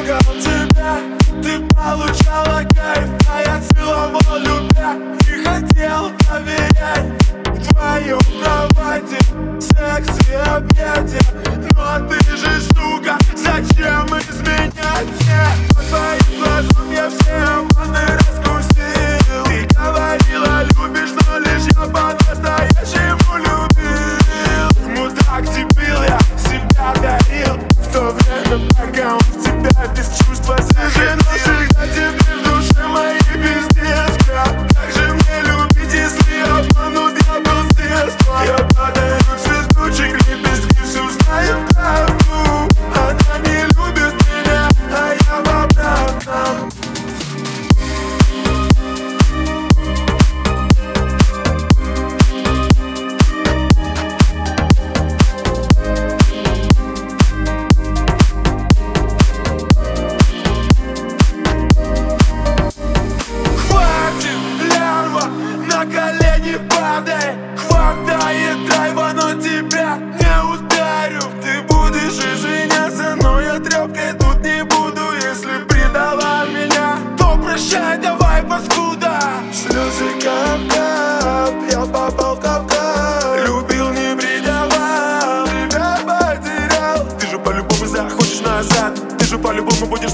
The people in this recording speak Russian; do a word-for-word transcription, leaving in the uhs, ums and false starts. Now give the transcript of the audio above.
искал тебя, ты получала кайф, а я целовал любя и хотел доверять. В твоем кровати секс и объятия, но ты же, сука, зачем изменять мне? По твоим глазам я все обманы раскусил. Ты говорила, любишь, но лишь я по-настоящему любил. Мудак, дебил, я себя дарил в то время, пока он тебя без чувства зажил. Но всегда теперь в душе моей пиздец, брат. Как же мне любить, если обманут, я был здесь? Я подарю цветочек, лепестки, все знаю правду. Она не любит меня, а я в обратном. На колени падай, хватает драйва, но тебя не ударю. Ты будешь извиняться, но я тряпкой тут не буду. Если предала меня, то прощай, давай, паскуда. Слезы кап-кап, я попал в капкан. Любил, не предавал, тебя потерял. Ты же по-любому захочешь назад, ты же по-любому будешь